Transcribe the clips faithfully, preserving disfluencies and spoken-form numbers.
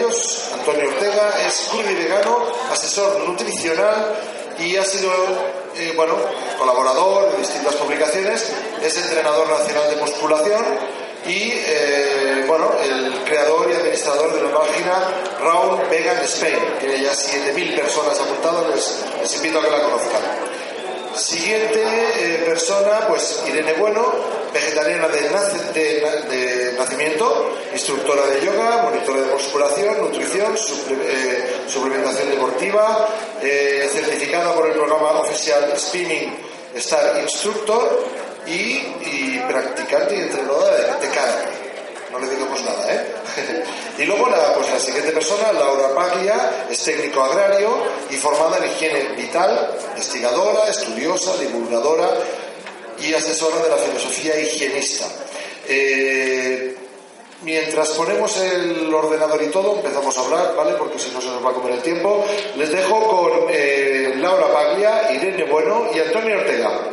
compañeros. Antonio Ortega es crudo y vegano, asesor nutricional y ha sido eh, bueno, colaborador de distintas publicaciones. Es entrenador nacional de musculación y eh, bueno, el creador y administrador de la página Round Vegan Spain. Tiene ya siete mil personas apuntadas, les, les invito a que la conozcan. Siguiente eh, persona, pues Irene Bueno, vegetariana de, nace, de, de nacimiento, instructora de yoga, monitora de musculación, nutrición, suple, eh, suplementación deportiva, eh, certificada por el programa oficial Spinning Star Instructor y, y practicante y entrenadora de, de karate. No le digamos nada, ¿eh? Y luego la, pues la siguiente persona, Laura Paglia, es técnico agrario y formada en higiene vital, investigadora, estudiosa, divulgadora y asesora de la filosofía higienista. Eh, mientras ponemos el ordenador y todo, empezamos a hablar, ¿vale? Porque si no se nos va a comer el tiempo. Les dejo con eh, Laura Paglia, Irene Bueno y Antonio Ortega.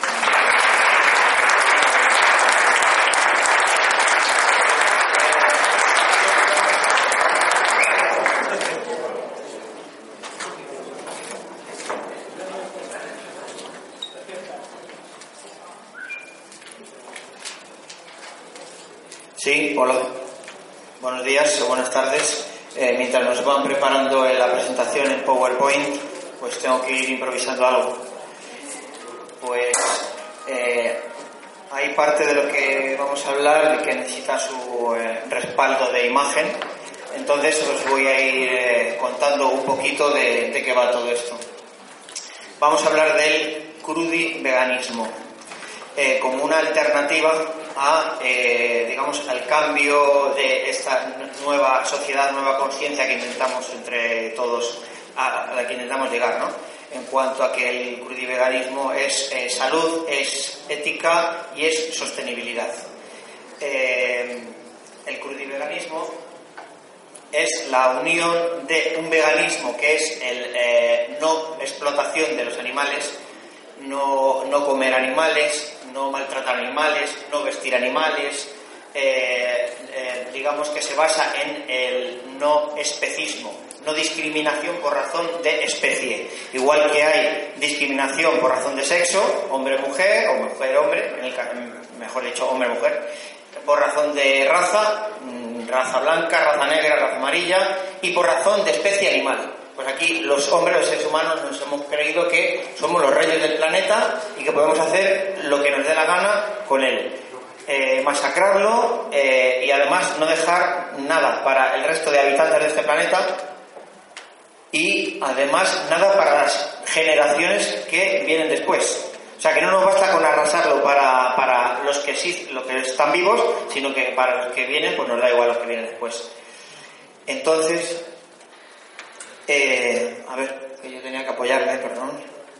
Sí, hola. Buenos días o buenas tardes. Eh, mientras nos van preparando la presentación en PowerPoint, pues tengo que ir improvisando algo. Pues eh, hay parte de lo que vamos a hablar de que necesita su eh, respaldo de imagen. Entonces os voy a ir eh, contando un poquito de, de qué va todo esto. Vamos a hablar del crudiveganismo eh, como una alternativa a, eh, digamos, al cambio de esta nueva sociedad, nueva conciencia que intentamos entre todos, a, a la que intentamos llegar, ¿no? En cuanto a que el crudiveganismo es eh, salud, es ética y es sostenibilidad. Eh, el crudiveganismo es la unión de un veganismo que es el eh, no explotación de los animales, no, no comer animales, no maltratar animales, no vestir animales, eh, eh, digamos que se basa en el no especismo, no discriminación por razón de especie. Igual que hay discriminación por razón de sexo, hombre-mujer, o mujer-hombre, en el, mejor dicho, hombre-mujer, por razón de raza, raza blanca, raza negra, raza amarilla, y por razón de especie animal. Pues aquí los hombres, los seres humanos, nos hemos creído que somos los reyes del planeta y que podemos hacer lo que nos dé la gana con él. Eh, masacrarlo eh, y además no dejar nada para el resto de habitantes de este planeta y además nada para las generaciones que vienen después. O sea que no nos basta con arrasarlo para, para los que sí, los que están vivos, sino que para los que vienen, pues nos da igual los que vienen después. Entonces, eh, a ver, que yo tenía que apoyarme, perdón.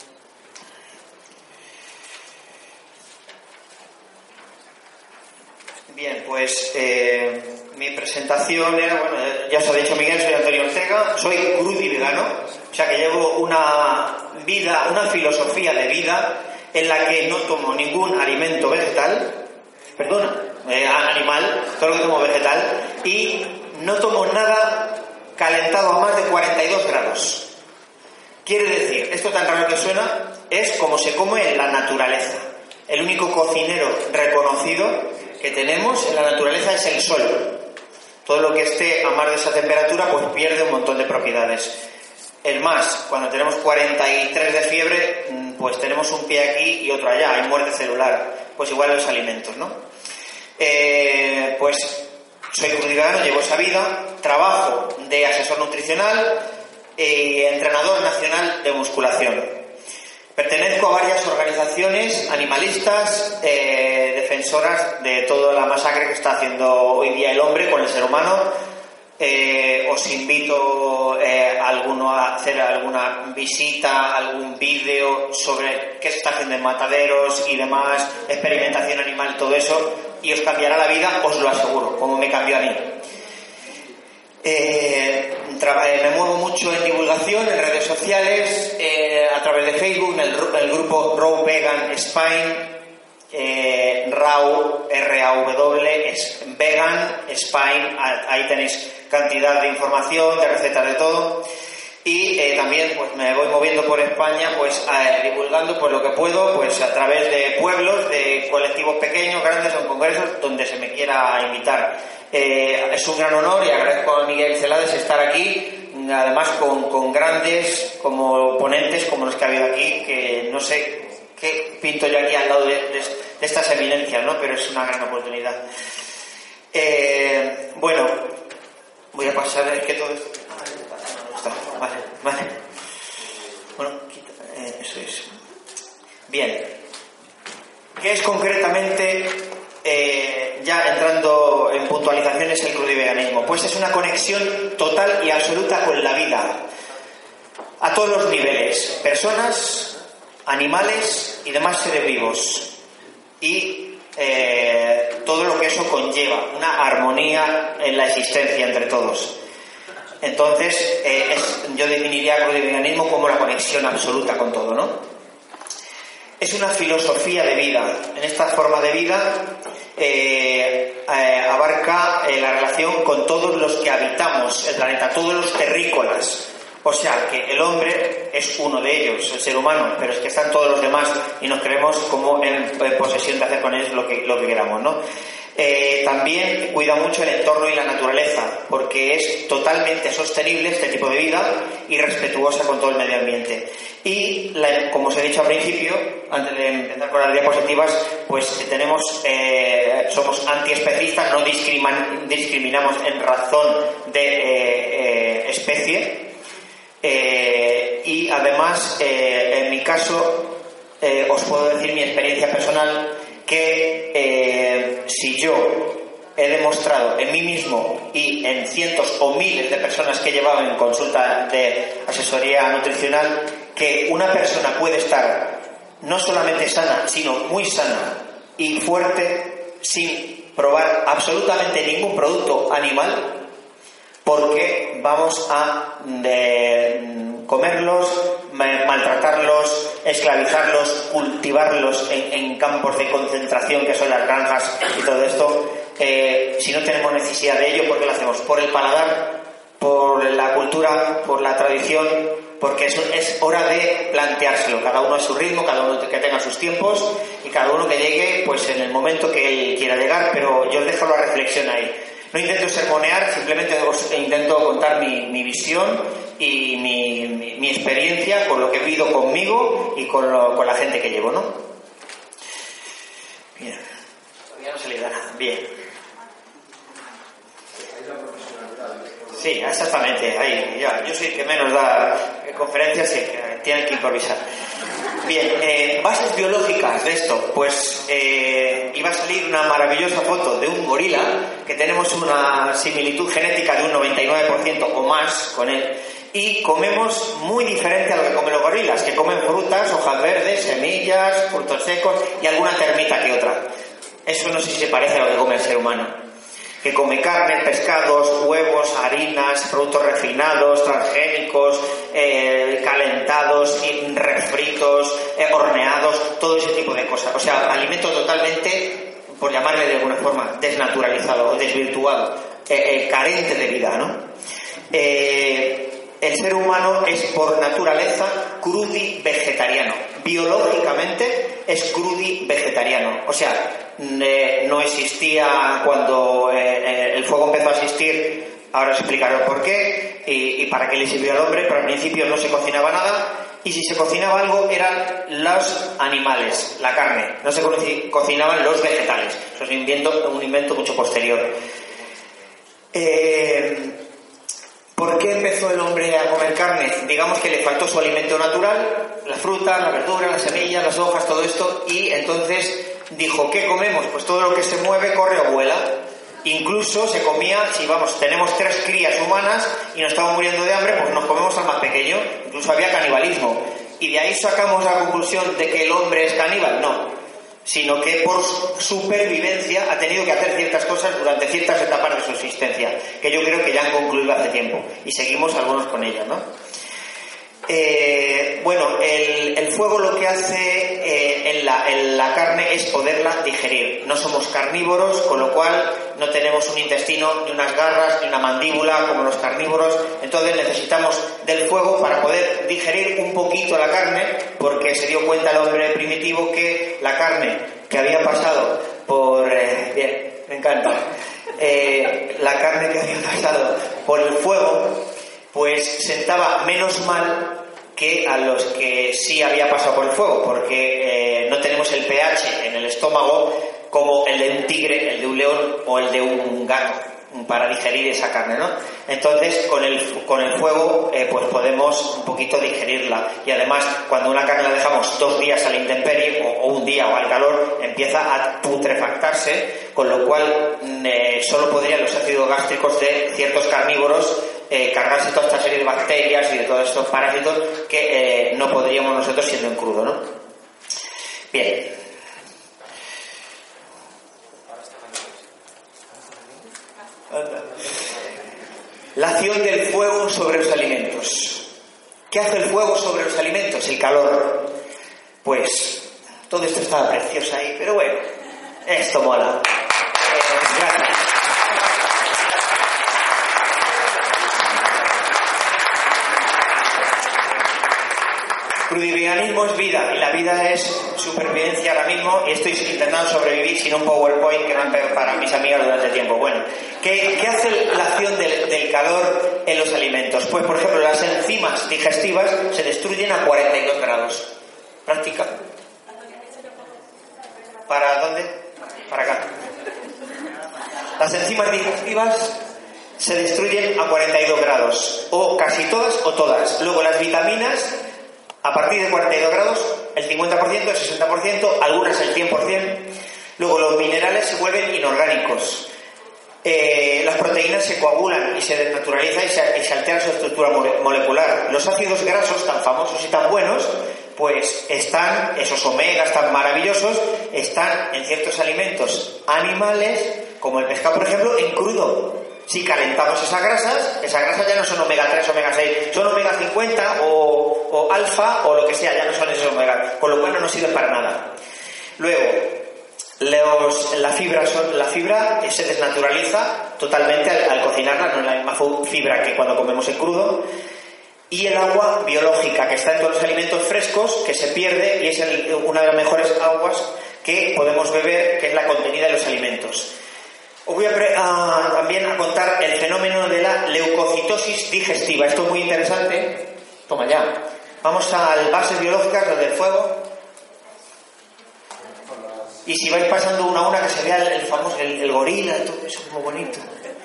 Bien, pues eh, mi presentación era, bueno, ya os ha dicho Miguel, soy Antonio Ortega, soy crudivegano, o sea que llevo una vida, una filosofía de vida en la que no tomo ningún alimento vegetal, perdona, eh, animal, todo lo que tomo vegetal, y no tomo nada calentado a más de cuarenta y dos grados. Quiere decir, esto tan raro que suena, es como se come en la naturaleza. El único cocinero reconocido que tenemos en la naturaleza es el sol. Todo lo que esté a más de esa temperatura pues pierde un montón de propiedades. El más, cuando tenemos cuarenta y tres de fiebre, pues tenemos un pie aquí y otro allá, hay muerte celular. Pues igual en los alimentos, ¿no? Eh, pues soy crudivegano, llevo esa vida, trabajo de asesor nutricional y entrenador nacional de musculación. Pertenezco a varias organizaciones animalistas, eh, defensoras de toda la masacre que está haciendo hoy día el hombre con el ser humano. Eh, os invito eh, a alguno a hacer alguna visita, algún vídeo sobre qué se está haciendo en mataderos y demás, experimentación animal, todo eso, y os cambiará la vida, os lo aseguro, como me cambió a mí. Eh, me muevo mucho en divulgación, en redes sociales, eh, a través de Facebook, en el, el grupo Raw Vegan Spain, eh, Raw, R A W, es Vegan Spain, ahí tenéis cantidad de información, de recetas, de todo. Y eh, también pues me voy moviendo por España pues eh, divulgando pues lo que puedo pues a través de pueblos, de colectivos pequeños, grandes o en congresos donde se me quiera invitar. Eh, es un gran honor y agradezco a Miguel Celades estar aquí, además con, con grandes como ponentes como los que ha habido aquí, que no sé qué pinto yo aquí al lado de, de, de estas eminencias, ¿no? Pero es una gran oportunidad. Eh, bueno, voy a pasar, es que todo esto... Vale, vale. Bueno, quita, eh, eso es. Bien. ¿Qué es concretamente, eh, ya entrando en puntualizaciones, el crudiveganismo? Pues es una conexión total y absoluta con la vida. A todos los niveles. Personas, animales y demás seres vivos. Y eh, todo lo que eso conlleva. Una armonía en la existencia entre todos. Entonces, eh, es, yo definiría el crudiveganismo como la conexión absoluta con todo, ¿no? Es una filosofía de vida. En esta forma de vida eh, eh, abarca eh, la relación con todos los que habitamos el planeta, todos los terrícolas. O sea, que el hombre es uno de ellos, el ser humano, pero es que están todos los demás y nos creemos como en, en posesión de hacer con ellos lo que, lo que queramos, ¿no? Eh, también cuida mucho el entorno y la naturaleza, porque es totalmente sostenible este tipo de vida y respetuosa con todo el medio ambiente. Y, la, como os he dicho al principio, antes de empezar con las diapositivas, pues tenemos, eh, somos antiespecistas, no discrimin, discriminamos en razón de eh, eh, especie. Eh, y además, eh, en mi caso, eh, os puedo decir mi experiencia personal, que eh, si yo he demostrado en mí mismo y en cientos o miles de personas que he llevado en consulta de asesoría nutricional, que una persona puede estar no solamente sana, sino muy sana y fuerte sin probar absolutamente ningún producto animal, porque vamos a de, comerlos, maltratarlos, esclavizarlos, cultivarlos en, en campos de concentración que son las granjas y todo esto. Eh, si no tenemos necesidad de ello, ¿por qué lo hacemos? Por el paladar, por la cultura, por la tradición, porque eso es hora de planteárselo, cada uno a su ritmo, cada uno que tenga sus tiempos y cada uno que llegue pues en el momento que él quiera llegar, pero yo os dejo la reflexión ahí. No intento sermonear, simplemente os intento contar mi, mi visión y mi, mi, mi experiencia con lo que he vivido conmigo y con, lo, con la gente que llevo, ¿no? Bien. Todavía no se le da nada. Bien. Sí, exactamente. Ahí, ya. Yo soy el que menos da conferencias y que tiene que improvisar. Bien, eh, bases biológicas de esto, pues eh, iba a salir una maravillosa foto de un gorila, que tenemos una similitud genética de un noventa y nueve por ciento o más con él, y comemos muy diferente a lo que comen los gorilas, que comen frutas, hojas verdes, semillas, frutos secos y alguna termita que otra. Eso no sé si se parece a lo que come el ser humano, que come carne, pescados, huevos, harinas, productos refinados, transgénicos, eh, calentados, refritos, eh, horneados, todo ese tipo de cosas. O sea, alimento totalmente, por llamarle de alguna forma, desnaturalizado o desvirtuado, eh, eh, carente de vida, ¿no? Eh, el ser humano es por naturaleza crudi-vegetariano. Biológicamente es crudi-vegetariano. O sea, eh, no existía cuando eh, el fuego empezó a existir, ahora os explicaré por qué y, y para qué le sirvió al hombre, pero al principio no se cocinaba nada y si se cocinaba algo eran los animales, la carne, no se cocinaban los vegetales. Eso es un invento, un invento mucho posterior. Eh, ¿Por qué empezó el hombre a comer carne? Digamos que le faltó su alimento natural, la fruta, la verdura, las semillas, las hojas, todo esto, y entonces dijo, ¿qué comemos? Pues todo lo que se mueve, corre o vuela. Incluso se comía, si vamos, tenemos tres crías humanas y nos estamos muriendo de hambre, pues nos comemos al más pequeño. Incluso había canibalismo. ¿Y de ahí sacamos la conclusión de que el hombre es caníbal? No. Sino que por supervivencia ha tenido que hacer ciertas cosas durante ciertas etapas de su existencia, que yo creo que ya han concluido hace tiempo, y seguimos algunos con ellas, ¿no? Eh, bueno, el, el fuego lo que hace eh, en, la, en la carne es poderla digerir. No somos carnívoros, con lo cual no tenemos un intestino, ni unas garras, ni una mandíbula como los carnívoros. Entonces necesitamos del fuego para poder digerir un poquito la carne, porque se dio cuenta el hombre primitivo que la carne que había pasado por... Eh, bien, me encanta. Eh, la carne que había pasado por el fuego, pues sentaba menos mal que a los que sí había pasado por el fuego, porque eh, no tenemos el pH en el estómago como el de un tigre, el de un león o el de un gato para digerir esa carne, ¿no? Entonces con el, con el fuego eh, pues podemos un poquito digerirla, y además cuando una carne la dejamos dos días a la intemperie o, o un día o al calor, empieza a putrefactarse, con lo cual eh, solo podrían los ácidos gástricos de ciertos carnívoros eh, cargarse toda esta serie de bacterias y de todos estos parásitos que eh, no podríamos nosotros siendo en crudo, ¿no? Bien. La acción del fuego sobre los alimentos. ¿Qué hace el fuego sobre los alimentos? El calor. Pues todo esto estaba precioso ahí, pero bueno, esto mola. Eh, gracias. Crudiveganismo es vida, y la vida es supervivencia ahora mismo, y estoy intentando sobrevivir sin un PowerPoint que me han preparado mis amigas durante tiempo. Bueno, ¿qué, qué hace la acción del, del calor en los alimentos? Pues, por ejemplo, las enzimas digestivas se destruyen a cuarenta y dos grados. ¿Práctica? ¿Para dónde? Para acá. Las enzimas digestivas se destruyen a cuarenta y dos grados, o casi todas o todas. Luego las vitaminas, a partir de cuarenta y dos grados, el cincuenta por ciento, el sesenta por ciento, algunas el cien por ciento. Luego los minerales se vuelven inorgánicos. Eh, las proteínas se coagulan y se desnaturalizan y se, y se altera su estructura mole- molecular. Los ácidos grasos tan famosos y tan buenos, pues están, esos omegas tan maravillosos, están en ciertos alimentos animales, como el pescado, por ejemplo, en crudo. Si calentamos esas grasas, esas grasas ya no son omega tres, omega seis, son omega cincuenta o, o alfa o lo que sea, ya no son esos omega, con lo cual no nos sirven para nada. Luego, los, la, fibra son, la fibra se desnaturaliza totalmente al, al cocinarla, no es la misma fibra que cuando comemos en crudo. Y el agua biológica que está en todos los alimentos frescos, que se pierde, y es el, una de las mejores aguas que podemos beber, que es la contenida en los alimentos. Os voy a, a también a contar el fenómeno de la leucocitosis digestiva. Esto es muy interesante. Toma ya. Vamos al bases biológicas, lo del fuego. Y si vais pasando una a una, que se vea el, el famoso, el, el gorila, todo eso es muy bonito.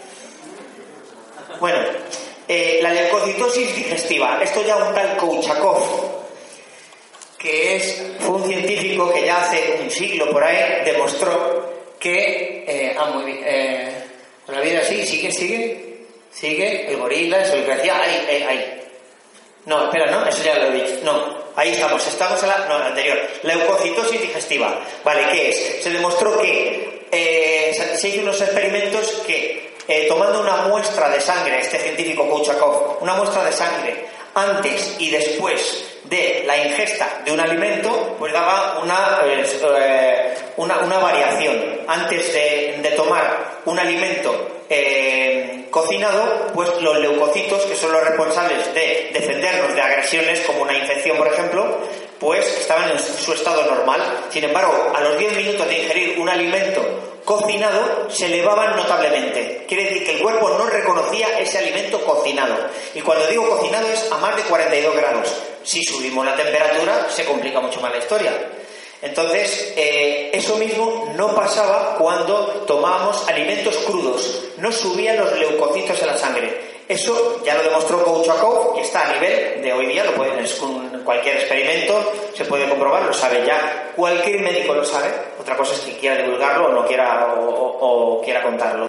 Bueno, eh, la leucocitosis digestiva. Esto ya un tal Kouchakov, que es, fue un científico que ya hace un siglo por ahí demostró que eh, ah, muy bien, eh, la vida sigue, sigue, sigue, sigue, el gorila, eso lo que decía, ahí, ahí, ahí. No, espera, no, eso ya lo he dicho. No, ahí estamos, estamos en la, no, en la anterior. Leucocitosis digestiva. Vale, ¿qué es? Se demostró que eh, se, se hizo unos experimentos que eh, tomando una muestra de sangre, este científico Kouchakov, una muestra de sangre antes y después de la ingesta de un alimento, pues daba una, eh, una, una variación. Antes de, de tomar un alimento eh, cocinado, pues los leucocitos, que son los responsables de defendernos de agresiones como una infección, por ejemplo, pues estaban en su estado normal. Sin embargo, a los diez minutos de ingerir un alimento cocinado, se elevaban notablemente. Quiere decir que el cuerpo no reconocía ese alimento cocinado. Y cuando digo cocinado es a más de cuarenta y dos grados. Si subimos la temperatura, se complica mucho más la historia. Entonces, eh, eso mismo no pasaba cuando tomábamos alimentos crudos. No subían los leucocitos en la sangre. Eso ya lo demostró Kouchakov y está a nivel de hoy día, lo pueden, con cualquier experimento se puede comprobar, lo sabe ya. Cualquier médico lo sabe. Otra cosa es que quiera divulgarlo o no quiera, o, o, o quiera contarlo.